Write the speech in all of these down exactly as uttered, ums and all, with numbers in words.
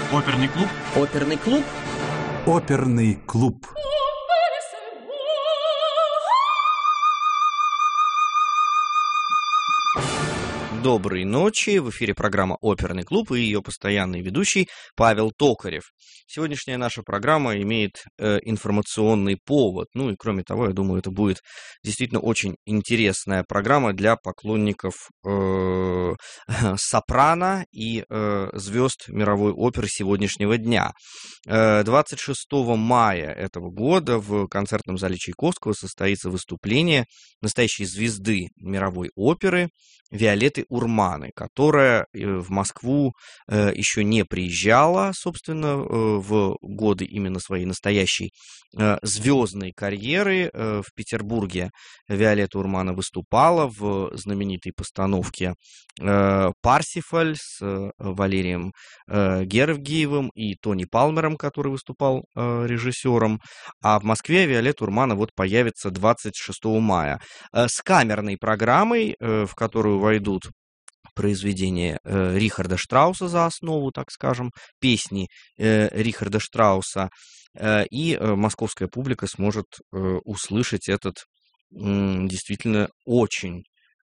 Оперный клуб. Оперный клуб. Оперный клуб. Доброй ночи. В эфире программа «Оперный клуб» и ее постоянный ведущий Павел Токарев. Сегодняшняя наша программа имеет э, информационный повод. Ну и кроме того, я думаю, это будет действительно очень интересная программа для поклонников э, сопрано и э, звезд мировой оперы сегодняшнего дня. Э, двадцать шестого мая этого года в концертном зале Чайковского состоится выступление настоящей звезды мировой оперы Виолетты Урманы, которая в Москву э, еще не приезжала, собственно, э, в годы именно своей настоящей э, звездной карьеры. Э, в Петербурге Виолетта Урмана выступала в знаменитой постановке э, «Парсифаль» с э, Валерием э, Гергиевым и Тони Палмером, который выступал э, режиссером. А в Москве Виолетта Урмана вот появится двадцать шестого мая э, с камерной программой, э, в которую войдут произведения э, Рихарда Штрауса за основу, так скажем, песни э, Рихарда Штрауса, э, и э, московская публика сможет э, услышать этот э, действительно очень,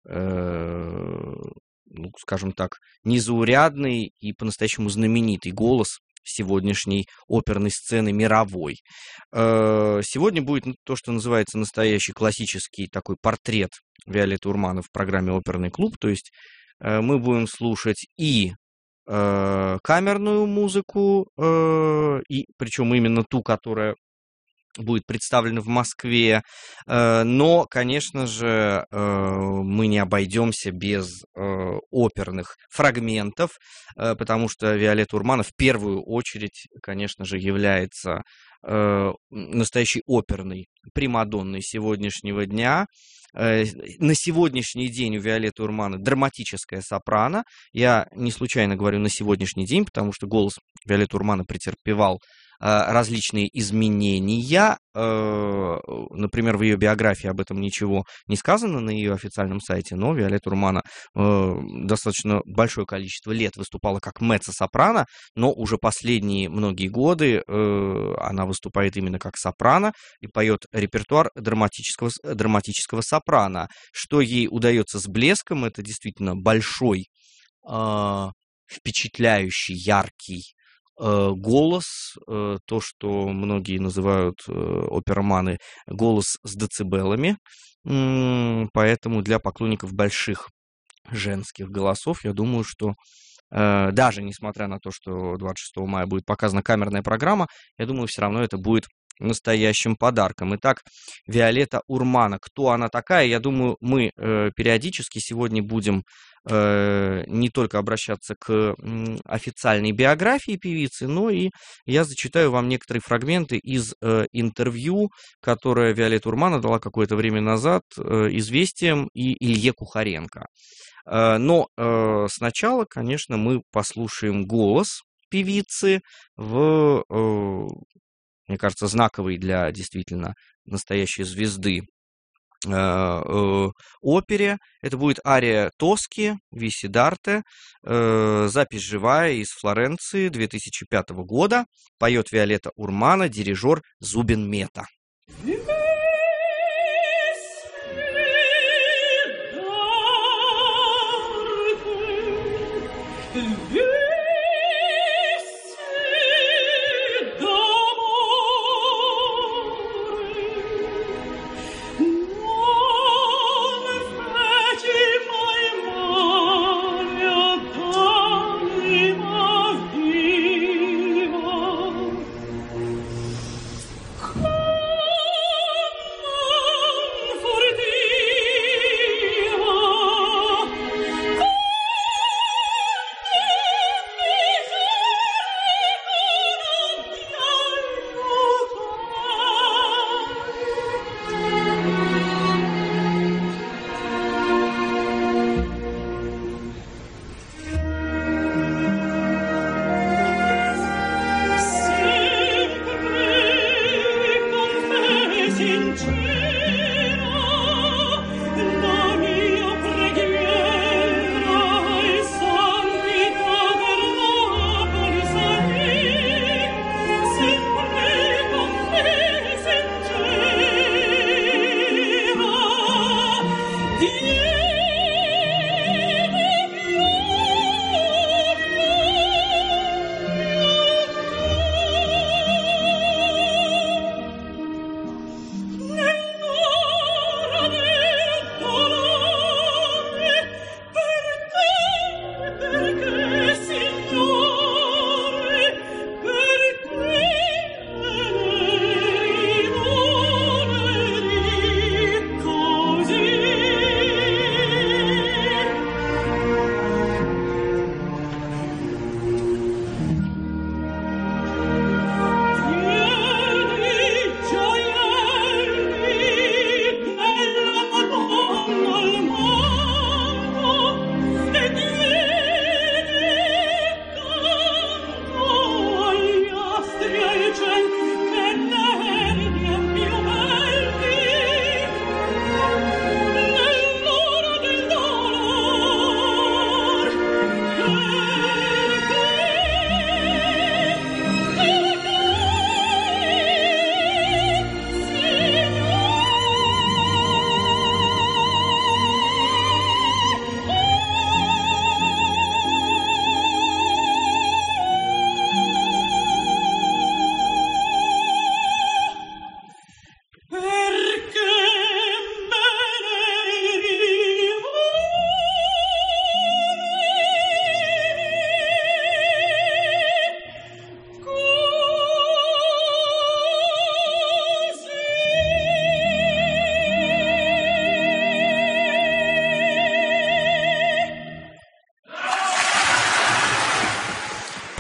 э, ну, скажем так, незаурядный и по-настоящему знаменитый голос сегодняшней оперной сцены мировой. Э, сегодня будет то, что называется настоящий классический такой портрет Виолетты Урманы в программе «Оперный клуб», то есть мы будем слушать и э, камерную музыку, э, и причем именно ту, которая будет представлена в Москве, э, но, конечно же, э, мы не обойдемся без э, оперных фрагментов, э, потому что Виолетта Урмана в первую очередь, конечно же, является э, настоящей оперной примадонной сегодняшнего дня. На сегодняшний день у Виолетты Урманы драматическая сопрано. Я не случайно говорю «на сегодняшний день», потому что голос Виолетты Урманы претерпевал различные изменения. Например, в ее биографии об этом ничего не сказано на ее официальном сайте, но Виолетта Урмана достаточно большое количество лет выступала как меццо-сопрано, но уже последние многие годы она выступает именно как сопрано и поет репертуар драматического, драматического сопрано. Что ей удается с блеском, это действительно большой, впечатляющий, яркий голос, то, что многие называют опероманы голос с децибелами, поэтому для поклонников больших женских голосов, я думаю, что даже несмотря на то, что двадцать шестого мая будет показана камерная программа, я думаю, все равно это будет настоящим подарком. Итак, Виолетта Урмана. Кто она такая? Я думаю, мы э, периодически сегодня будем э, не только обращаться к э, официальной биографии певицы, но и я зачитаю вам некоторые фрагменты из э, интервью, которое Виолетта Урмана дала какое-то время назад э, «Известиям» и Илье Кухаренко. Э, но э, сначала, конечно, мы послушаем голос певицы в... Э, мне кажется, знаковый для действительно настоящей звезды э, э, опере. Это будет ария Тоски, Висидарте, э, запись живая из Флоренции две тысячи пятого года. Поет Виолетта Урмана, дирижер Зубин Мета. Oh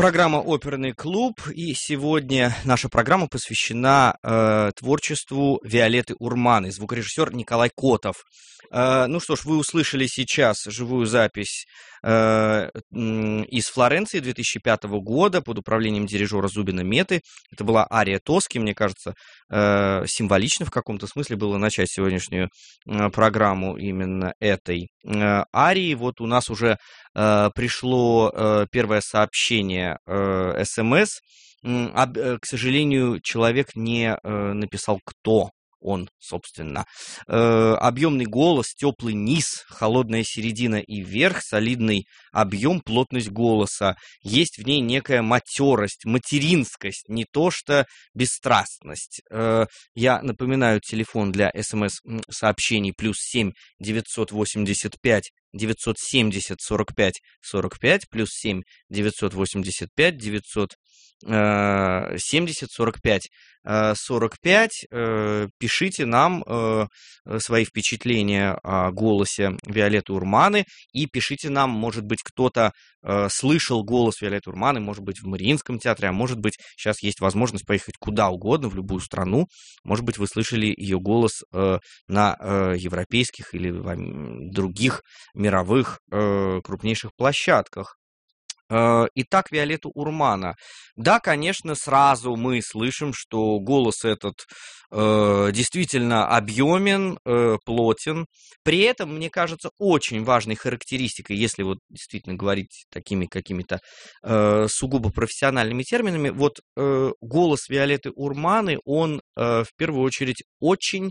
Программа «Оперный клуб», и сегодня наша программа посвящена э, творчеству Виолетты Урманы, звукорежиссер Николай Котов. Э, ну что ж, вы услышали сейчас живую запись э, из Флоренции две тысячи пятого года под управлением дирижера Зубина Меты. Это была ария Тоски, мне кажется, э, символично в каком-то смысле было начать сегодняшнюю э, программу именно этой э, арии. Вот у нас уже э, пришло э, первое сообщение, СМС. К сожалению, человек не написал, кто он, собственно. Объемный голос, теплый низ, холодная середина и верх, солидный объем, плотность голоса. Есть в ней некая матерость, материнскость, не то что бесстрастность. Я напоминаю, телефон для СМС-сообщений плюс семь девятьсот восемьдесят пять девятьсот семьдесят сорок пять сорок пять, плюс семь девятьсот восемьдесят пять девятьсот семьдесят сорок пять сорок пять. Пишите нам свои впечатления о голосе Виолетты Урманы, и пишите нам, может быть, кто-то слышал голос Виолетты Урманы, может быть, в Мариинском театре, а может быть, сейчас есть возможность поехать куда угодно, в любую страну. Может быть, вы слышали ее голос на европейских или других мировых крупнейших площадках. Итак, Виолетта Урмана. Да, конечно, сразу мы слышим, что голос этот э, действительно объемен, э, плотен. При этом, мне кажется, очень важной характеристикой, если вот действительно говорить такими какими-то э, сугубо профессиональными терминами, вот э, голос Виолетты Урманы, он э, в первую очередь очень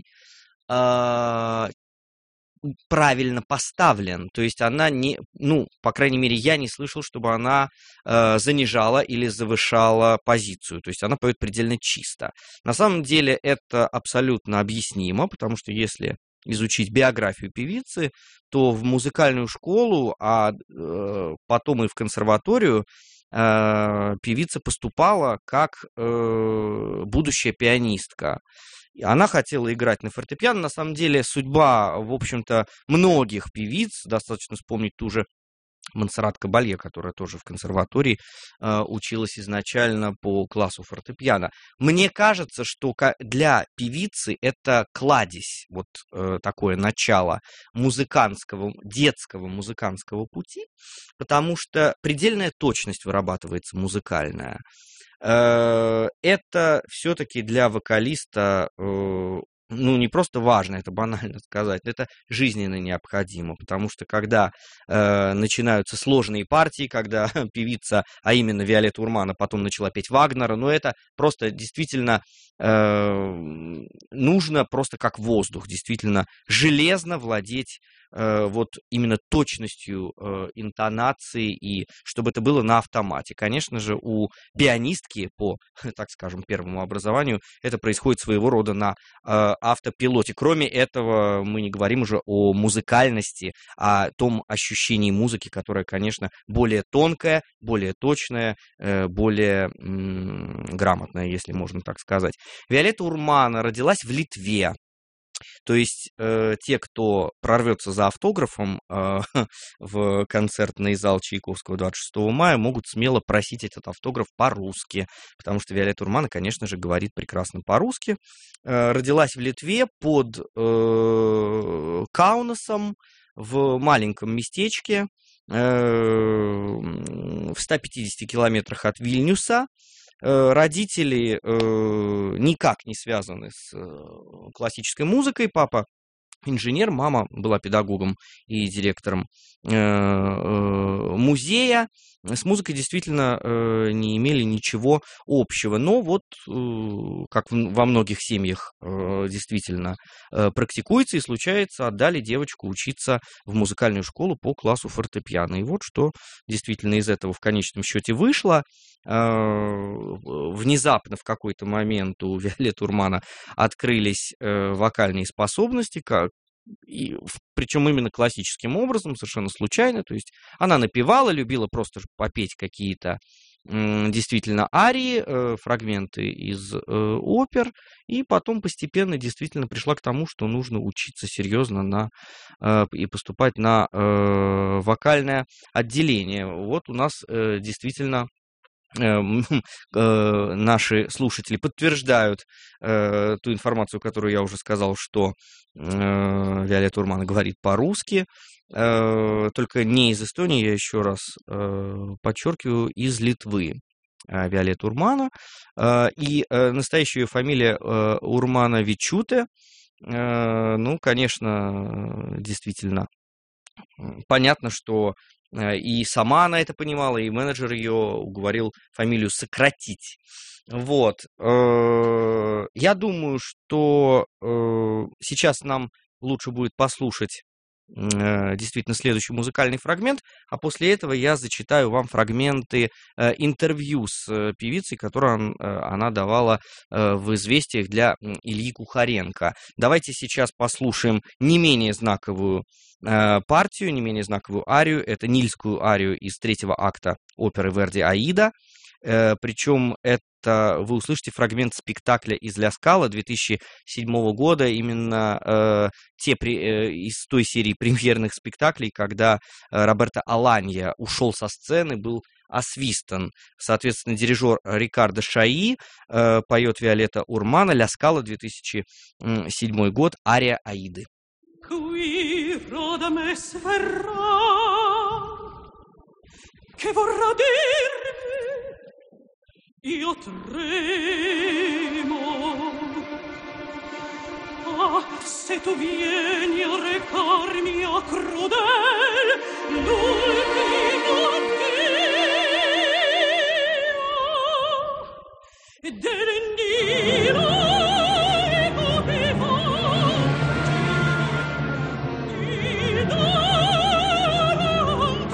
э, правильно поставлен, то есть она не, ну, по крайней мере, я не слышал, чтобы она э, занижала или завышала позицию, то есть она поет предельно чисто. На самом деле это абсолютно объяснимо, потому что если изучить биографию певицы, то в музыкальную школу, а э, потом и в консерваторию э, певица поступала как э, будущая пианистка. Она хотела играть на фортепиано. На самом деле судьба, в общем-то, многих певиц, достаточно вспомнить ту же Монсеррат Кабалье, которая тоже в консерватории э, училась изначально по классу фортепиано. Мне кажется, что для певицы это кладезь, вот э, такое начало музыкантского, детского музыкантского пути, потому что предельная точность вырабатывается музыкальная. Это все-таки для вокалиста, ну, не просто важно, это банально сказать, это жизненно необходимо, потому что когда э, начинаются сложные партии, когда певица, а именно Виолетта Урмана, потом начала петь Вагнера, ну, это просто действительно э, нужно просто как воздух, действительно железно владеть э, вот именно точностью э, интонации, и чтобы это было на автомате. Конечно же, у пианистки по, так скажем, первому образованию это происходит своего рода на э, автопилоте. Кроме этого, мы не говорим уже о музыкальности, о том ощущении музыки, которое, конечно, более тонкое, более точное, более м- грамотное, если можно так сказать. Виолетта Урмана родилась в Литве. То есть э, те, кто прорвется за автографом э, в концертный зал Чайковского двадцать шестого мая, могут смело просить этот автограф по-русски, потому что Виолетта Урмана, конечно же, говорит прекрасно по-русски. Э, родилась в Литве под э, Каунасом, в маленьком местечке, э, в ста пятидесяти километрах от Вильнюса. Родители э, никак не связаны с э, классической музыкой. Папа инженер, мама была педагогом и директором э, э, музея. С музыкой действительно э, не имели ничего общего. Но вот, э, как в, во многих семьях э, действительно э, практикуется и случается, отдали девочку учиться в музыкальную школу по классу фортепиано. И вот что действительно из этого в конечном счете вышло. Внезапно в какой-то момент у Виолетты Урмана открылись вокальные способности, как, и, причем именно классическим образом, совершенно случайно. То есть она напевала, любила просто попеть какие-то действительно арии, фрагменты из опер, и потом постепенно действительно пришла к тому, что нужно учиться серьезно на, и поступать на вокальное отделение. Вот у нас действительно наши слушатели подтверждают э, ту информацию, которую я уже сказал, что э, Виолетта Урмана говорит по-русски, э, только не из Эстонии, я еще раз э, подчеркиваю, из Литвы. Виолетта Урмана. Э, и э, настоящая ее фамилия э, Урмана-Вичуте. Э, ну, конечно, действительно, понятно, что и сама она это понимала, и менеджер ее уговорил фамилию сократить. Вот. Я думаю, что сейчас нам лучше будет послушать действительно следующий музыкальный фрагмент, а после этого я зачитаю вам фрагменты интервью с певицей, которые она давала в «Известиях» для Ильи Кухаренко. Давайте сейчас послушаем не менее знаковую партию, не менее знаковую арию. Это нильскую арию из третьего акта оперы Верди «Аида». Причем это вы услышите фрагмент спектакля из Ля Скала две тысячи седьмого года, именно э, те при, э, из той серии премьерных спектаклей, когда э, Роберто Аланья ушел со сцены, был освистан. Соответственно, дирижер Рикардо Шаи э, поет Виолетта Урмана, Ля Скала, две тысячи седьмой год, ария Аиды. Io tremo, ah, se tu vieni a recarmi a crudel l'ultimo Dio del Nilo ego vivanti ti daranno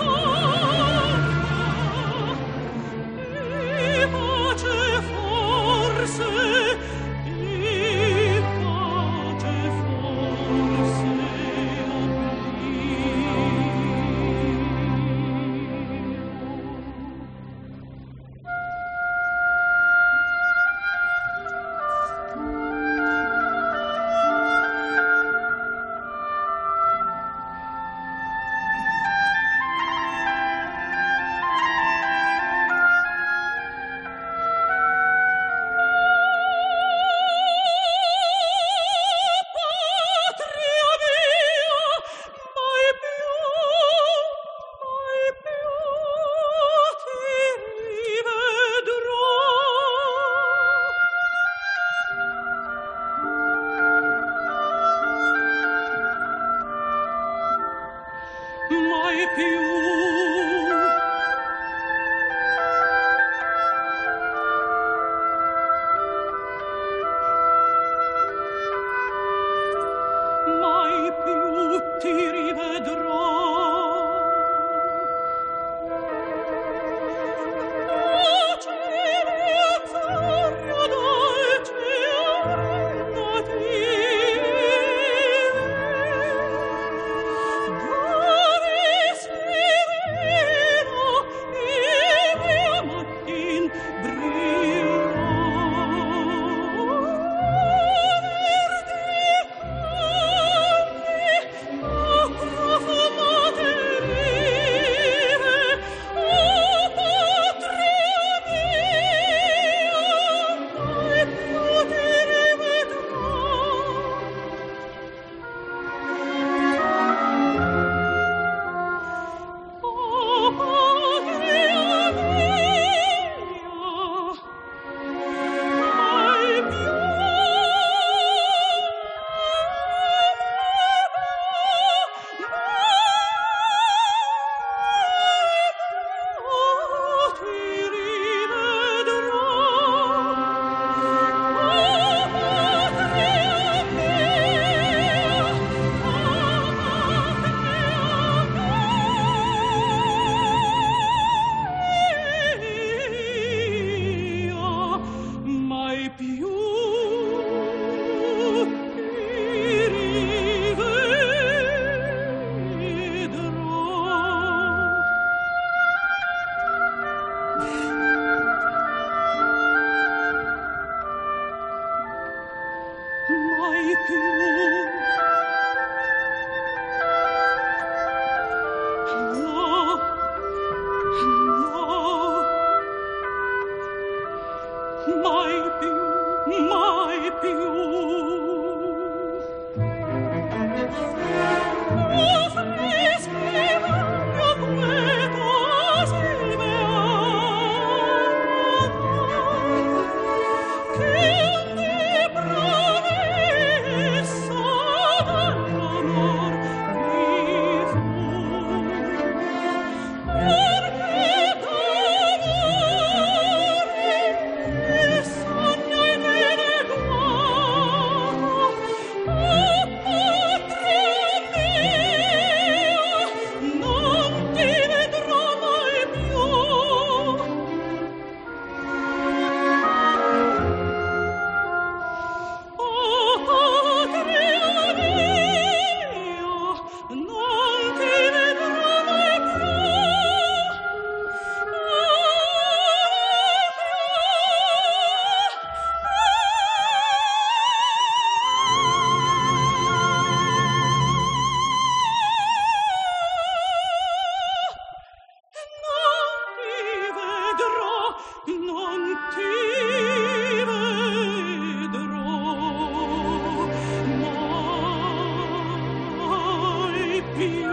più.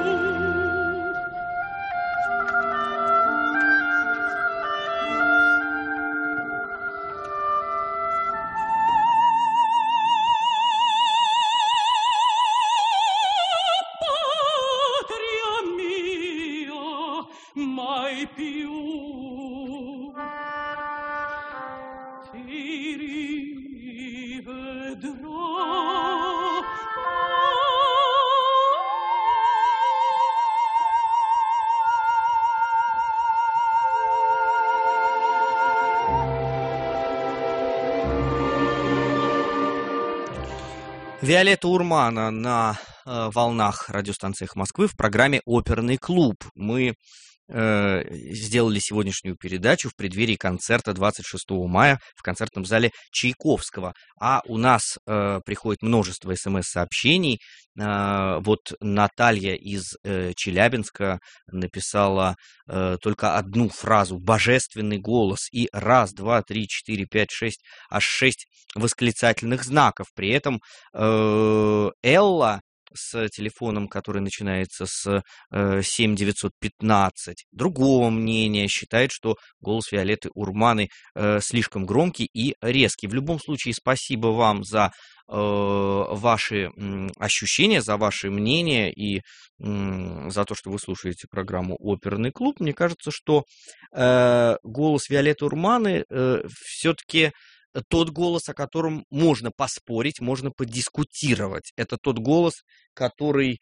Patria mia, mai più ti rivedrò. Виолетта Урмана на э, волнах радиостанциях Москвы в программе «Оперный клуб». Мы э, сделали сегодняшнюю передачу в преддверии концерта двадцать шестого мая в концертном зале Чайковского. А у нас э, приходит множество смс-сообщений. Э, вот Наталья из э, Челябинска написала э, только одну фразу: «Божественный голос», и раз, два, три, четыре, пять, шесть, аж шесть восклицательных знаков. При этом э, Элла с телефоном, который начинается с э, семь девятьсот пятнадцать, другого мнения, считает, что голос Виолетты Урманы э, слишком громкий и резкий. В любом случае, спасибо вам за э, ваши м, ощущения, за ваши мнения и м, за то, что вы слушаете программу «Оперный клуб». Мне кажется, что э, голос Виолетты Урманы э, все-таки тот голос, о котором можно поспорить, можно подискутировать. Это тот голос, который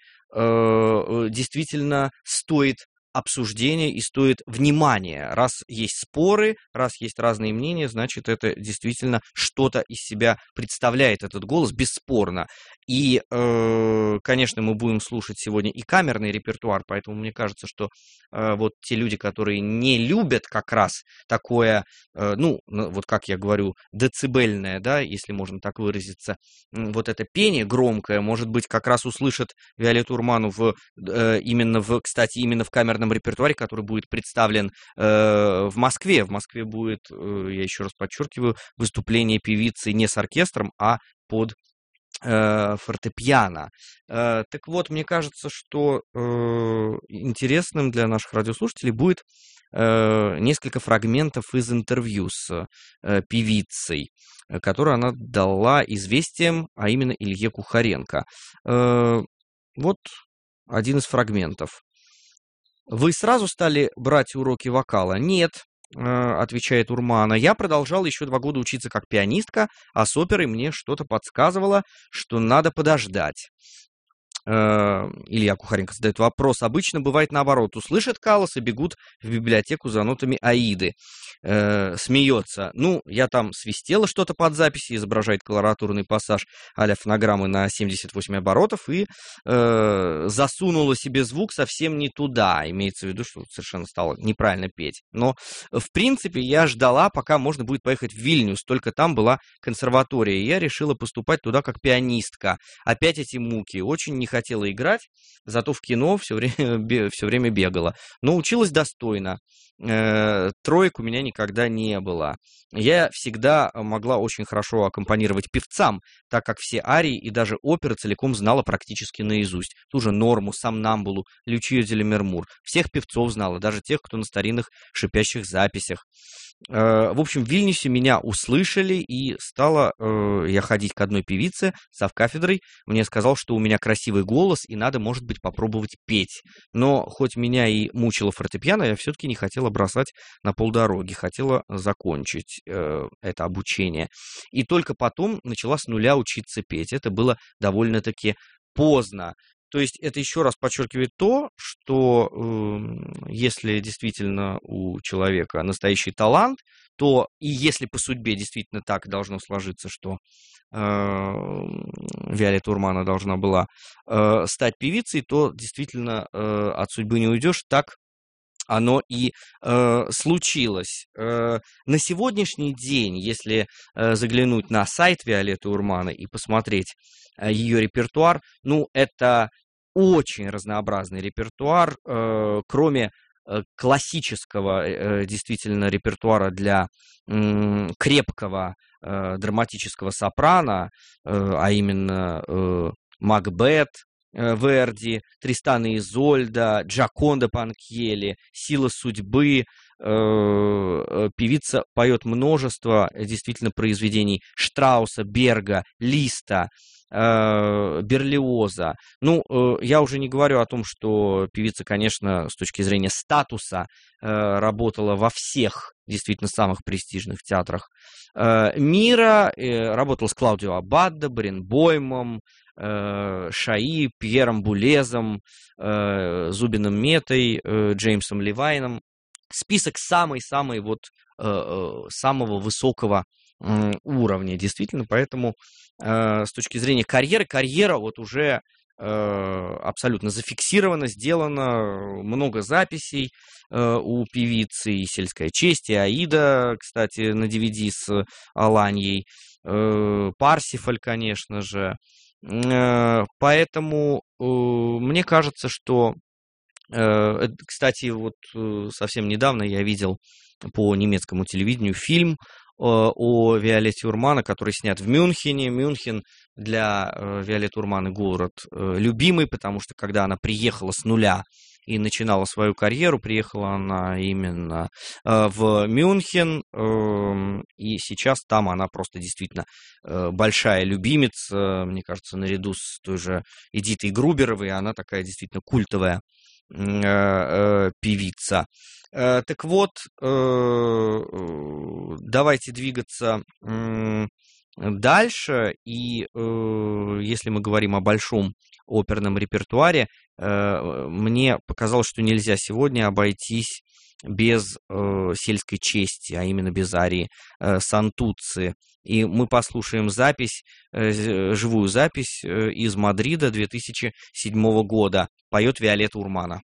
э, действительно стоит обсуждения и стоит внимания. Раз есть споры, раз есть разные мнения, значит, это действительно что-то из себя представляет, этот голос, бесспорно. И, э, конечно, мы будем слушать сегодня и камерный репертуар, поэтому мне кажется, что э, вот те люди, которые не любят как раз такое, э, ну, вот как я говорю, децибельное, да, если можно так выразиться, вот это пение громкое, может быть, как раз услышат Виолетту Урману в, э, именно в, кстати, именно в камерном репертуаре, который будет представлен э, в Москве. В Москве будет, э, я еще раз подчеркиваю, выступление певицы не с оркестром, а под э, фортепиано. Э, так вот, мне кажется, что э, интересным для наших радиослушателей будет э, несколько фрагментов из интервью с э, певицей, которую она дала «Известиям», а именно Илье Кухаренко. Э, вот один из фрагментов. «Вы сразу стали брать уроки вокала?» «Нет», — отвечает Урмана. «Я продолжала еще два года учиться как пианистка, а с оперой мне что-то подсказывало, что надо подождать». Илья Кухаренко задает вопрос. «Обычно бывает наоборот. Услышат Каллас и бегут в библиотеку за нотами Аиды». Э, смеется. «Ну, я там свистела что-то под записи», изображает колоратурный пассаж а-ля фонограммы на семьдесят восемь оборотов и э, засунула себе звук совсем не туда. Имеется в виду, что совершенно стала неправильно петь. Но, в принципе, я ждала, пока можно будет поехать в Вильнюс. Только там была консерватория. И я решила поступать туда как пианистка. Опять эти муки. Очень не хотела играть, зато в кино все время, все время бегала. Но училась достойно. Э, троек у меня никогда не было. Я всегда могла очень хорошо аккомпанировать певцам, так как все арии и даже оперы целиком знала практически наизусть. Ту же Норму, Сомнамбулу, Лючию Делимермур. Всех певцов знала, даже тех, кто на старинных шипящих записях. Э, в общем, в Вильнюсе меня услышали, и стала э, я ходить к одной певице завкафедрой. Мне сказал, что у меня красивый голос, и надо, может быть, попробовать петь. Но хоть меня и мучило фортепиано, я все-таки не хотела бросать на полдороги, хотела закончить э, это обучение. И только потом начала с нуля учиться петь. Это было довольно-таки поздно. То есть это еще раз подчеркивает то, что э, если действительно у человека настоящий талант, то и если по судьбе действительно так должно сложиться, что э, Виолетта Урмана должна была э, стать певицей, то действительно э, от судьбы не уйдешь. Так оно и э, случилось. Э, на сегодняшний день, если э, заглянуть на сайт Виолетты Урманы и посмотреть э, ее репертуар, ну, это очень разнообразный репертуар, э, кроме э, классического э, действительно репертуара для э, крепкого э, драматического сопрано, э, а именно э, Макбет, Верди, Тристана и Изольда, Джаконда Панкьели, Сила судьбы. Певица поет множество действительно произведений Штрауса, Берга, Листа, Берлиоза. Ну, я уже не говорю о том, что певица, конечно, с точки зрения статуса работала во всех действительно самых престижных театрах мира, работала с Клаудио Аббадо, Баренбоймом, Шаи, Пьером Булезом, Зубином Метой, Джеймсом Левайном. Список самый-самый вот самого высокого уровня, действительно, поэтому с точки зрения карьеры, карьера вот уже абсолютно зафиксирована, сделано много записей у певицы, и «Сельская честь», и «Аида», кстати, на ди ви ди с Аланьей, «Парсифаль», конечно же. Поэтому мне кажется, что, кстати, вот совсем недавно я видел по немецкому телевидению фильм о Виолетте Урмана, который снят в Мюнхене. Мюнхен для Виолетты Урманы город любимый, потому что когда она приехала с нуля и начинала свою карьеру, приехала она именно в Мюнхен, и сейчас там она просто действительно большая любимица, мне кажется, наряду с той же Эдитой Груберовой, она такая действительно культовая певица. Так вот, давайте двигаться дальше, и если мы говорим о большом оперном репертуаре, мне показалось, что нельзя сегодня обойтись без «Сельской чести», а именно без арии Сантуцци. И мы послушаем запись, живую запись из Мадрида две тысячи седьмого года. Поет Виолетта Урмана.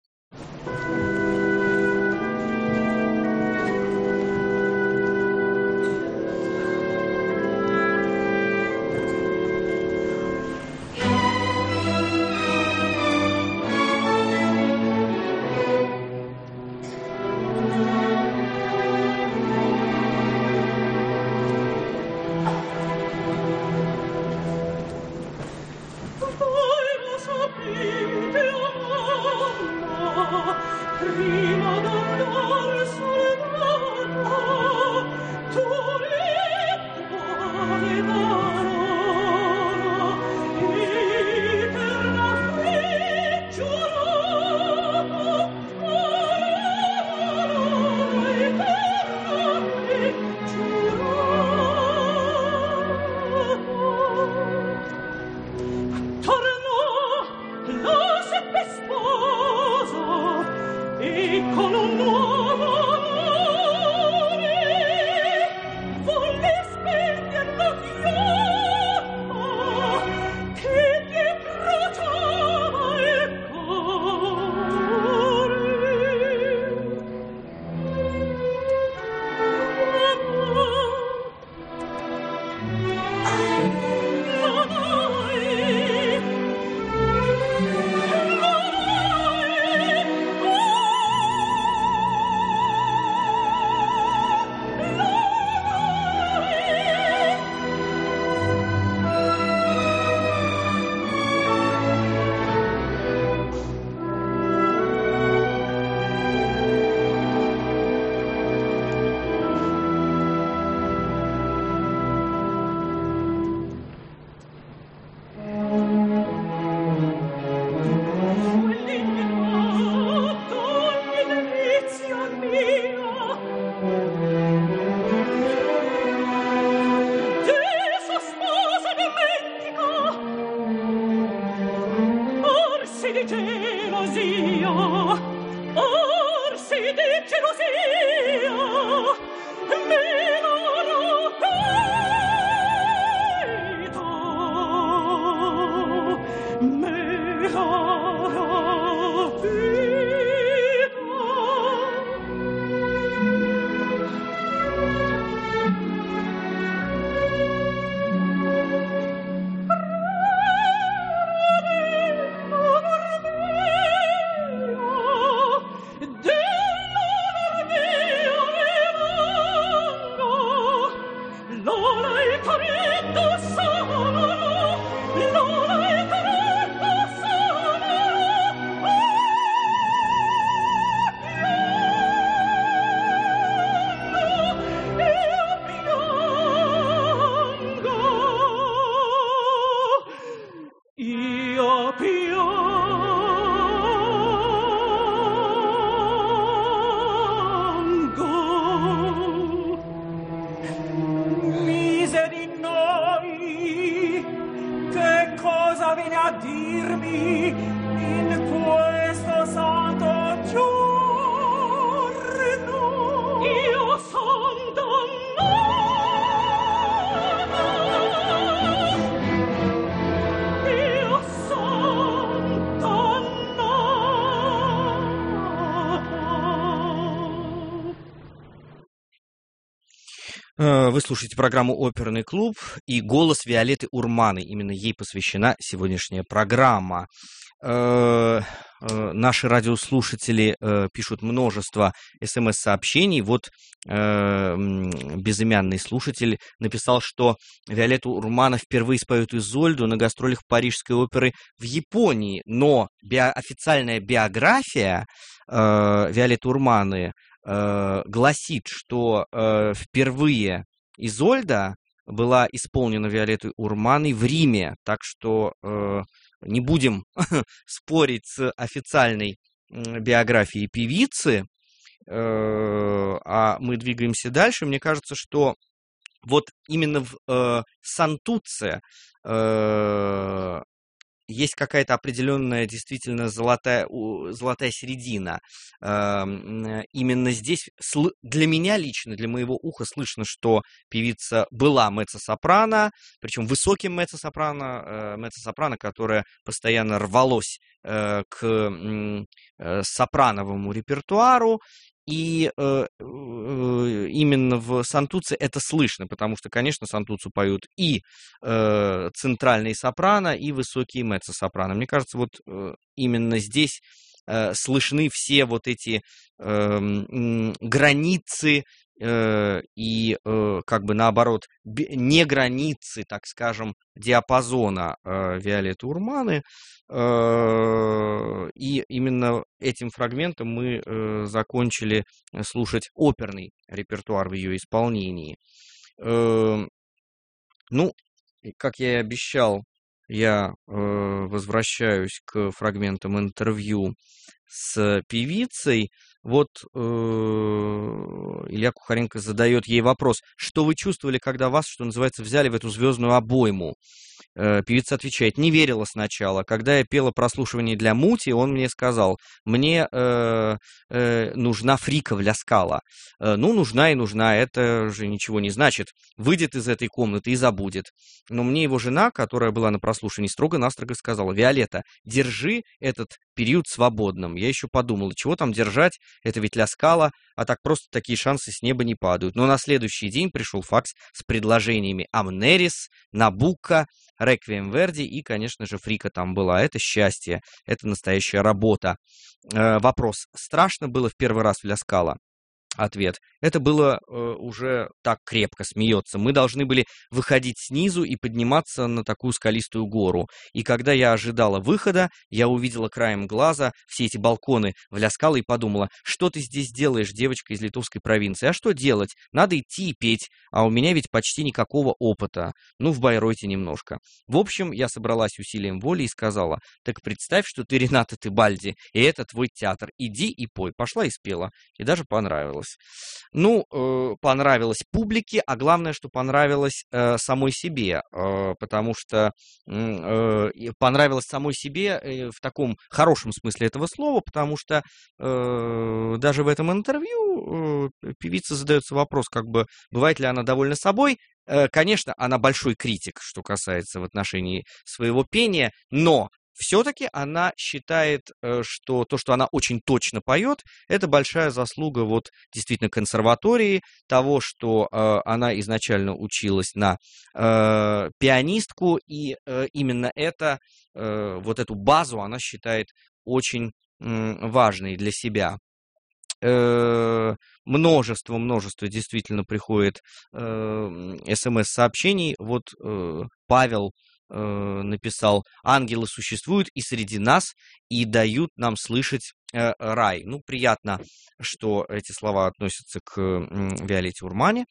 Dell'onor mio Вы слушаете программу «Оперный клуб» и голос Виолетты Урманы. Именно ей посвящена сегодняшняя программа. Наши радиослушатели пишут множество смс-сообщений. Вот безымянный слушатель написал, что Виолетта Урмана впервые споет Изольду на гастролях Парижской оперы в Японии. Но био- официальная биография Виолетты Урманы гласит, что впервые Изольда была исполнена Виолеттой Урманой в Риме, так что э, не будем спорить с официальной э, биографией певицы, э, а мы двигаемся дальше. Мне кажется, что вот именно в э, Сантуце э, есть какая-то определенная действительно золотая, золотая середина. Именно здесь для меня лично, для моего уха слышно, что певица была меццо-сопрано, причем высоким меццо-сопрано, меццо-сопрано, которое постоянно рвалось к сопрановому репертуару. И э, э, именно в Сантуце это слышно, потому что, конечно, Сантуцу поют и э, центральные сопрано, и высокие меццо-сопрано. Мне кажется, вот э, именно здесь э, слышны все вот эти э, э, границы э, и, э, как бы наоборот, не границы, так скажем, диапазона э, Виолетты Урманы. И именно этим фрагментом мы э, закончили слушать оперный репертуар в ее исполнении. Э, ну, как я и обещал, я э, возвращаюсь к фрагментам интервью с певицей. Вот э, Илья Кухаренко задает ей вопрос: что вы чувствовали, когда вас, что называется, взяли в эту звездную обойму? Певица отвечает: не верила сначала. Когда я пела прослушивание для Мути, он мне сказал: мне э, э, нужна фрика в Ля Скала. Э, ну, нужна и нужна, это же ничего не значит. Выйдет из этой комнаты и забудет. Но мне его жена, которая была на прослушивании, строго-настрого сказала: Виолетта, держи этот период свободным. Я еще подумала, чего там держать, это ведь Ля Скала, а так просто такие шансы с неба не падают. Но на следующий день пришел факс с предложениями Амнерис, Набука, Реквием Верди и, конечно же, фрика там была. Это счастье, это настоящая работа. Э, вопрос: страшно было в первый раз в Ля Скала? Ответ: это было э, уже так крепко, смеется. Мы должны были выходить снизу и подниматься на такую скалистую гору. И когда я ожидала выхода, я увидела краем глаза все эти балконы в Ля Скала и подумала: что ты здесь делаешь, девочка из литовской провинции? А что делать? Надо идти и петь. А у меня ведь почти никакого опыта. Ну, в Байройте немножко. В общем, я собралась усилием воли и сказала: так представь, что ты Рената Тебальди, и это твой театр. Иди и пой. Пошла и спела. И даже понравилось. Ну, э, понравилось публике, а главное, что понравилось э, самой себе, э, потому что э, понравилось самой себе э, в таком хорошем смысле этого слова, потому что э, даже в этом интервью э, певица задается вопрос, как бы, бывает ли она довольна собой. Э, конечно, она большой критик, что касается в отношении своего пения, но все-таки она считает, что то, что она очень точно поет, это большая заслуга вот действительно консерватории, того, что э, она изначально училась на э, пианистку, и э, именно это, э, вот эту базу она считает очень э, важной для себя. Э, множество, множество действительно приходит э, смс-сообщений. Вот э, Павел написал: ангелы существуют и среди нас, и дают нам слышать э, рай. Ну, приятно, что эти слова относятся к э, Виолетте Урмане.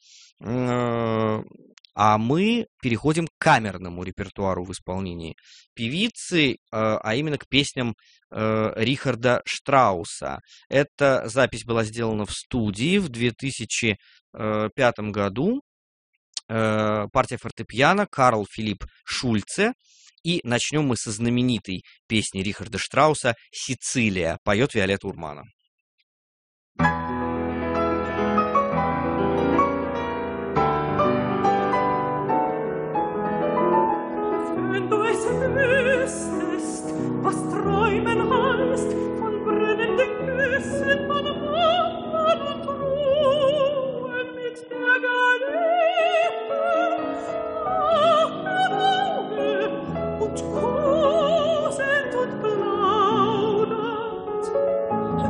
Э, а мы переходим к камерному репертуару в исполнении певицы, э, а именно к песням э, Рихарда Штрауса. Эта запись была сделана в студии в две тысячи пятом году. Партия фортепиано Карл Филипп Шульце. И начнем мы со знаменитой песни Рихарда Штрауса «Сицилия». Поет Виолетта Урмана. Mit der Galerie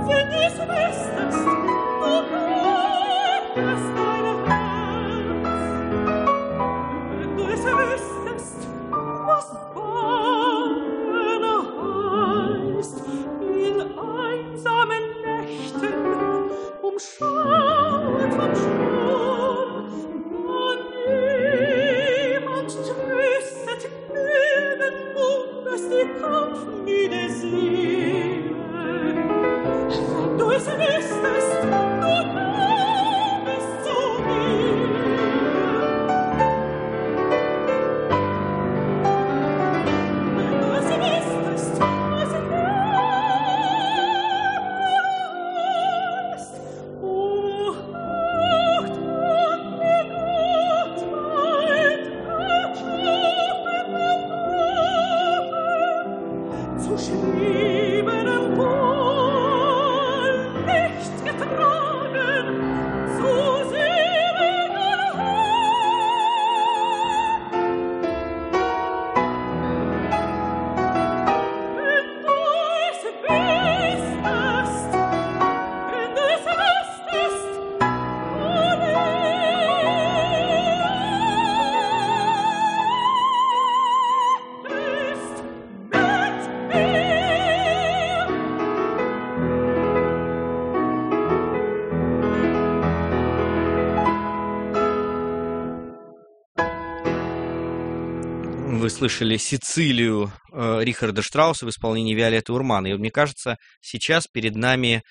Вы слышали Сицилию э, Рихарда Штрауса в исполнении Виолетты Урман. И мне кажется, сейчас перед нами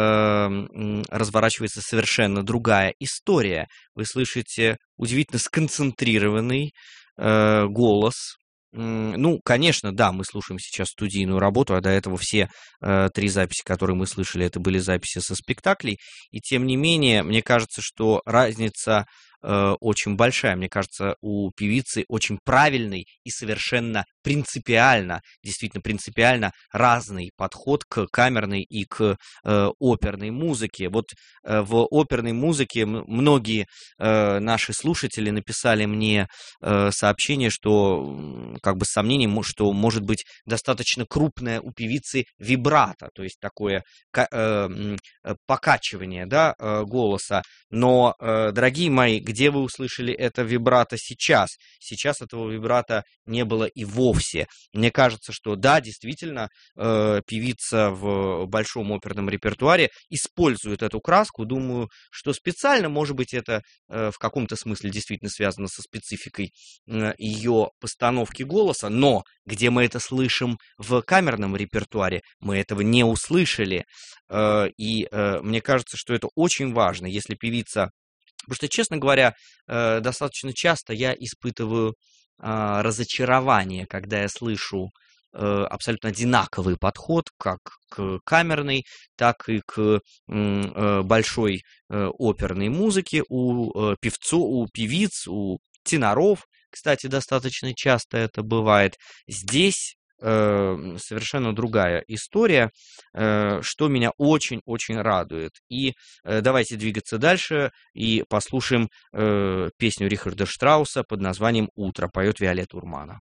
э, разворачивается совершенно другая история. Вы слышите удивительно сконцентрированный э, голос. Ну, конечно, да, мы слушаем сейчас студийную работу, а до этого все э, три записи, которые мы слышали, это были записи со спектаклей. И тем не менее, мне кажется, что разница э, очень большая. Мне кажется, у певицы очень правильный и совершенно принципиально, действительно принципиально разный подход к камерной и к э, оперной музыке. Вот э, в оперной музыке многие э, наши слушатели написали мне э, сообщение, что как бы с сомнением, что может быть достаточно крупное у певицы вибрато, то есть такое э, покачивание, да, э, голоса. Но, э, дорогие мои, где вы услышали это вибрато сейчас? Сейчас этого вибрато не было и вовсе. Мне кажется, что да, действительно, э, певица в большом оперном репертуаре использует эту краску. Думаю, что специально, может быть, это э, в каком-то смысле действительно связано со спецификой э, ее постановки голоса, но где мы это слышим в камерном репертуаре, мы этого не услышали. Э, и э, мне кажется, что это очень важно, если певица... Потому что, честно говоря, э, достаточно часто я испытываю разочарование, когда я слышу э, абсолютно одинаковый подход как к камерной, так и к э, большой э, оперной музыке у э, певцов, у певиц, у теноров. Кстати, достаточно часто это бывает. Здесь э, совершенно другая история, э, что меня очень-очень радует. И э, давайте двигаться дальше и послушаем э, песню Рихарда Штрауса под названием «Утро». Поет Виолетта Урмана.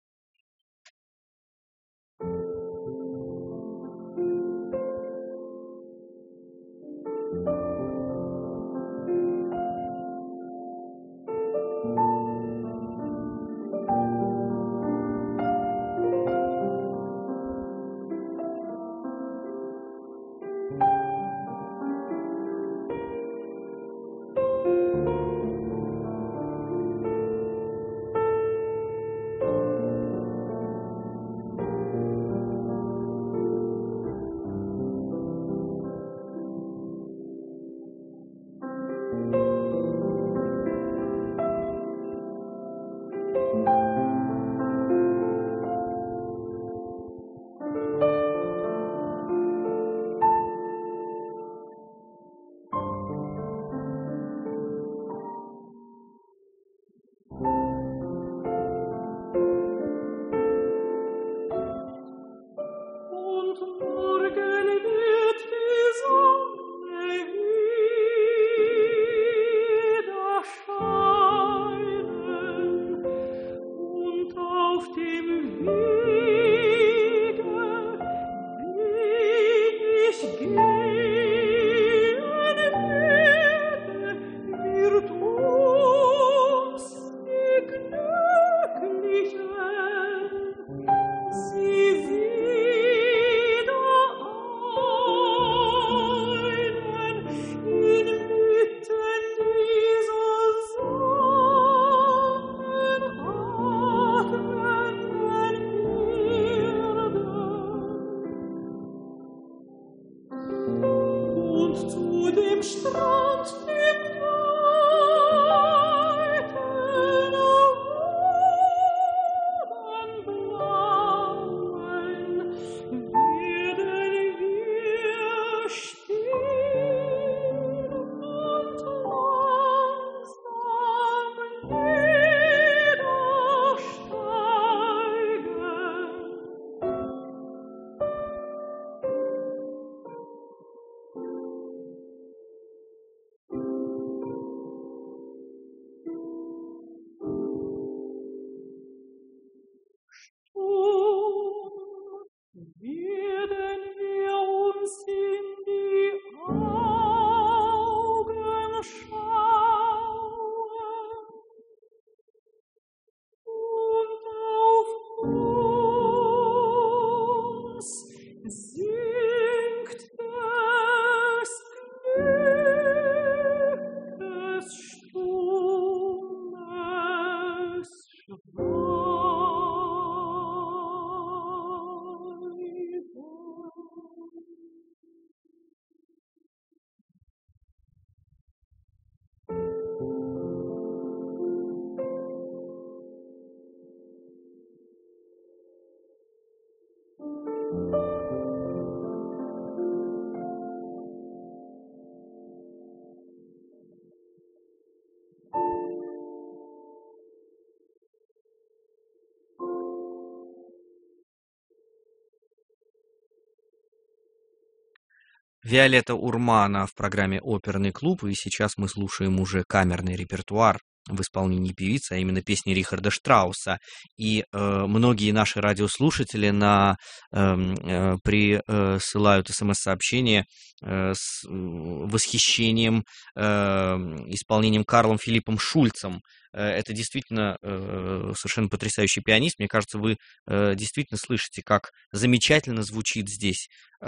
Виолетта Урмана в программе «Оперный клуб», и сейчас мы слушаем уже камерный репертуар в исполнении певицы, а именно песни Рихарда Штрауса. И э, многие наши радиослушатели на, э, э, присылают смс-сообщения э, с э, восхищением э, исполнением Карлом Филиппом Шульцем. Это действительно э, совершенно потрясающий пианист. Мне кажется, вы э, действительно слышите, как замечательно звучит здесь э,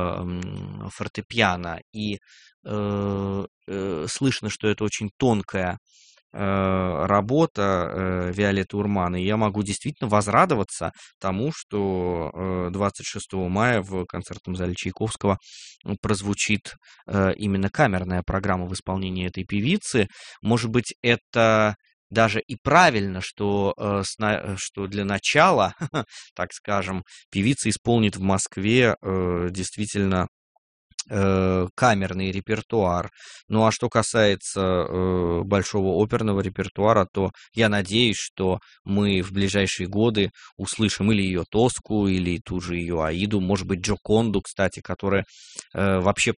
фортепиано. И э, э, слышно, что это очень тонкая э, работа э, Виолетты Урманы. И я могу действительно возрадоваться тому, что э, двадцать шестого мая в концертном зале Чайковского прозвучит э, именно камерная программа в исполнении этой певицы. Может быть, это даже и правильно, что, э, сна, что для начала, так скажем, певица исполнит в Москве э, действительно э, камерный репертуар. Ну а что касается э, большого оперного репертуара, то я надеюсь, что мы в ближайшие годы услышим или ее Тоску, или ту же ее Аиду, может быть, Джоконду, кстати, которая э, вообще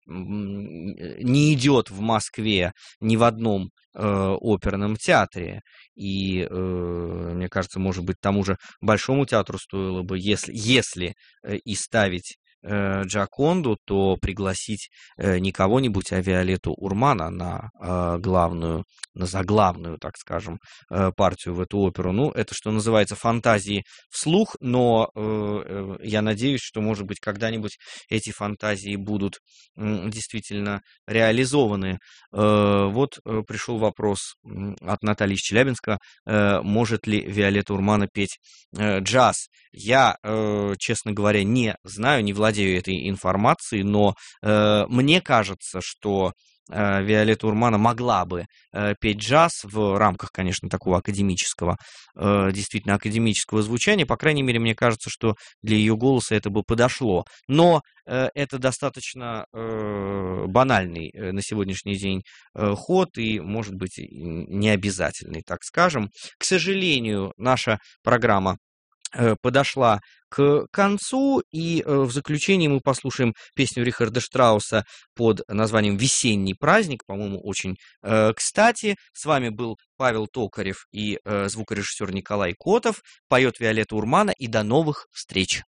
не идет в Москве ни в одном оперном театре. И, э, мне кажется, может быть, тому же Большому театру стоило бы, если, если э, и ставить э, Джоконду, то пригласить э, не кого-нибудь, а Виолетту Урмана на э, главную, на заглавную, так скажем, э, партию в эту оперу. Ну, это, что называется, фантазии вслух, но э, э, я надеюсь, что, может быть, когда-нибудь эти фантазии будут э, действительно реализованы. Э, вот э, пришел вопрос от Натальи из Челябинска, э, может ли Виолетта Урмана петь э, джаз. Я, э, честно говоря, не знаю, не владею этой информацией, но э, мне кажется, что э, Виолетта Урмана могла бы э, петь джаз в рамках, конечно, такого академического, э, действительно академического звучания. По крайней мере, мне кажется, что для ее голоса это бы подошло. Но э, это достаточно э, банальный э, на сегодняшний день э, ход и, может быть, необязательный, так скажем. К сожалению, наша программа подошла к концу, и в заключении мы послушаем песню Рихарда Штрауса под названием «Весенний праздник», по-моему, очень э, кстати. С вами был Павел Токарев и э, звукорежиссер Николай Котов. Поет Виолетта Урмана, и до новых встреч!